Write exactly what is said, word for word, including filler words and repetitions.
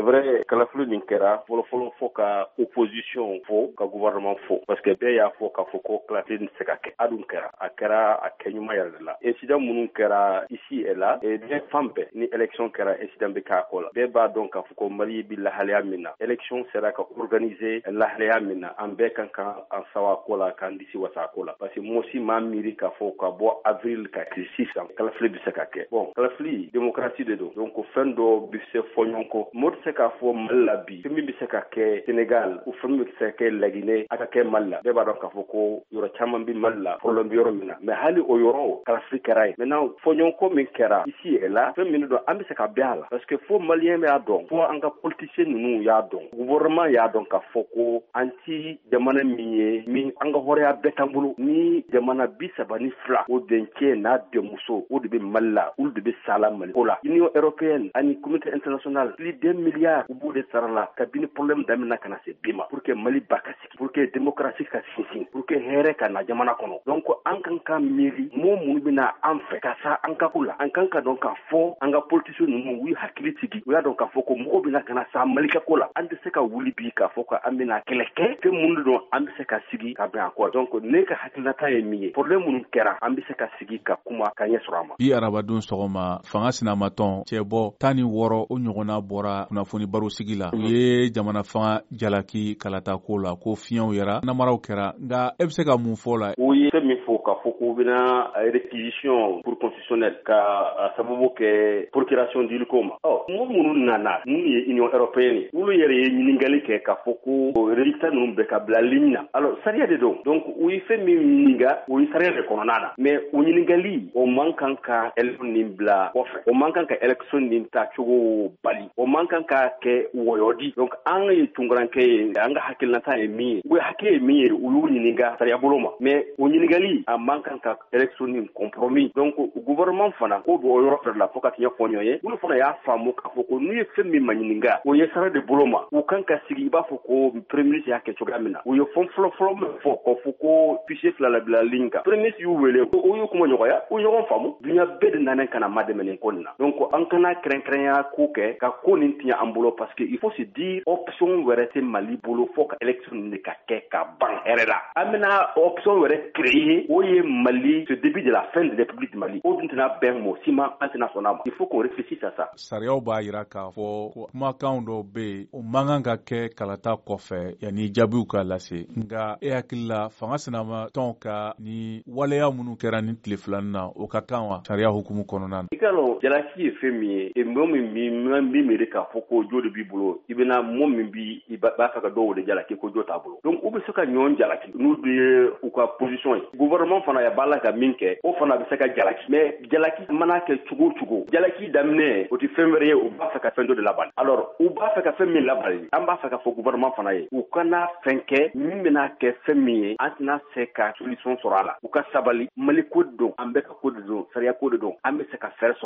vrai kalafili nin kɛra fɔlɔfɔlɔ fo ka opposition fo ka gouvernement fo parce que bɛɛ y'a fɔ k'a fɔ ko kalafili nin se ka kɛ a dun kɛra a kɛra a kɛɲuman yɛrɛ de la incident minnu kɛra ici et là et bɛɛ fan bɛɛ ni élection kɛra incident bɛ k'a kɔ la bɛɛ b'a dɔn k'a fɔ ko Mali bi lahalaya min na élection sera ka organiser lahalaya min na an bɛɛ kan kan an sawa ko la k'an disi wasa ko la parce que mɔgɔ si m'a miiri k'a fɔ ka bɔ avril ka kɛ sisan kalafili bɛ se ka kɛ bon kalafili démocratie de don donc fɛn dɔ bɛ se fɔ ɲɔgɔn kɔ mɔgɔ tɛ se k'a fɔ Mali la bi fɛn min bɛ se ka kɛ Sénégal ou fɛn min bɛ se ka kɛ Laginɛ a ka kɛ Mali la bɛɛ b'a dɔn k'a fɔ ko yɔrɔ caman bɛ Mali la problème bɛ yɔrɔ min na mais hali o yɔrɔ kalafili kɛra yen maintenant fɔɲɔgɔnko min kɛra ici et là fɛn min don an bɛ se ka bɛn a la parce que fo maliyɛn y'a dɔn fo an ka politicien ninnu y'a dɔn gouvernement y'a dɔn k'a fɔ ko an ti jamana min ye min an ka hɔrɔnya bɛɛ t'an bolo ni jamana bi saba ni fila o dencɛ n'a denmuso o de bɛ Mali la olu de bɛ sala Mali ko la Union européenne ani communauté internationale plus d'un milliard u b'o de sara la kabini problème daminɛ ka na se bi ma pour que Mali ba ka sigi pour que démocratie ka sinsin pour que hɛrɛ ka na jamana kɔnɔ donc an kan ka miiri mɔgɔ minnu bɛna an fɛ ka sa an ka ko la an kan ka dɔn k'a fɔ an ka politicien ninnu u ye hakili sigi u y'a dɔn k'a fɔ ko mɔgɔ bɛna ka na sa Mali ka ko la an tɛ se ka wuli bi k'a fɔ ko an bɛna kɛlɛ kɛ fɛn minnu don an bɛ se ka sigi ka bɛn a kɔ donc ne ka hakilinata ye min ye problème minnu kɛra an bɛ se ka sigi ka kuma ka ɲɛ sɔrɔ a ma. Bi arabadon sɔgɔma fanga sinamatɔn cɛ bɔ tan ni wɔɔrɔ o ɲɔgɔnna bɔra kunnafoni baro sigi la u ye jamana fanga jalaki kalata ko la ko fiɲɛw yɛra namaraw kɛra nka e bɛ se ka mun fɔ la. u ye fɛn min fɔ k'a fɔ k'u bɛna réquisition pour constitutionnelle ka sababu kɛ procuration dili ko ma ɔ mɔgɔ minnu nana minnu ye union européenne olu yɛrɛ ye ɲininkali kɛ k'a fɔ ko résultat ninnu bɛ ka bila ligne na alors sariya de don donc u ye fɛn min ɲininka o ye sariya de kɔnɔna na mais o ɲininkali o man kan ka élection nin bila kɔfɛ o man kan ka élection nin ta cogo bali o man kan ka kɛ wɔyɔdi donc an ye tunkarakɛ ye an ka hakilinata ye min ye u ye hakɛ ye min ye u y'u ɲininka sariya bolo ma mais o ɲininkali a man kan ka élection nin compromis donc gouvernement fana ko bɛ o yɔrɔ fɛnɛ la fo ka tiɲɛ fɔ ɲɔgɔn ye olu fana y'a faamu k'a fɔ ko n'u ye fɛn min ma ɲininka o ye sara de bolo ma u kan ka sigi i b'a fɔ ko premier ministre y'a kɛ cogoya min na u ye fɛn fɔlɔ-fɔlɔ min fɔ k'a fɔ ko fichier fila la bila ligne kan premier ministre y'u wele ko o y'u kuma ɲɔgɔnya u ɲɔgɔn faamu dunuya bɛɛ de nana ka na ma dɛmɛ nin ko nin na donc an kana kɛrɛnkɛrɛnya ko kɛ ka ko nin tiɲɛ an bolo parce que il faut se dire option wɛrɛ tɛ Mali bolo fo ka élection nin de ka kɛ ka ban hɛrɛ la an bɛna option wɛrɛ créer o ye Mali ce début de la fin de la République du Mali o dun tɛna bɛn mɔgɔ si ma an tɛna sɔn a ma il faut qu'on réfléchisse à ça. Sariyaw b'a jira k'a fɔ ko kumakan dɔw bɛ yen o man kan ka kɛ kalata kɔfɛ yanni jaabiw ka lase nka e hakili la fanga sinamatɔn ka ni waleya minnu kɛra ni tile filanin na o ka kan wa sariya hukumu kɔnɔna na. I ka dɔn jalaki ye fɛn min ye e mɔgɔ min b'i miiri k'a fɔ ko jo de b'i bolo i bɛna mɔgɔ min b'i b'a fɛ ka dɔw de jalaki ko jo t'a bolo donc u bɛ se ka ɲɔgɔn jalaki n'u ye u ka position ye gouvernement fana ya b'a la ka min kɛ o fana bɛ se ka jalaki mais jalaki mana kɛ cogo o cogo jalaki daminɛ o tɛ fɛn wɛrɛ ye u b'a fɛ ka fɛn dɔ de labali alors u b'a fɛ ka fɛn min labali an b'a fɛ ka fɔ gouvernement fana ye u kana fɛn kɛ min bɛna kɛ fɛn min ye an tɛna se ka solution sɔrɔ a la u ka sabali Mali ko de don an bɛ ka ko de don sariya ko de don an bɛ se ka fɛɛrɛ sɔrɔ